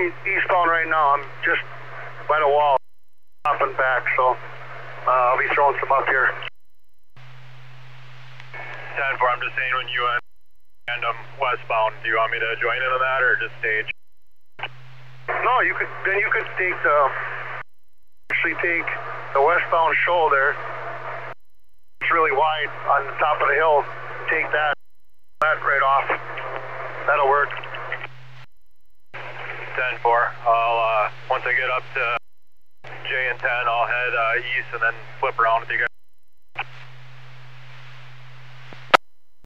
eastbound right now. I'm just by the wall, hopping back, so I'll be throwing some up here. 10-4, I'm just saying when you and westbound, do you want me to join into that or just stage? No, you could take the westbound shoulder. It's really wide on the top of the hill. Take that right off. That'll work. 10-4. I'll once I get up to J and 10, I'll head east and then flip around with you guys.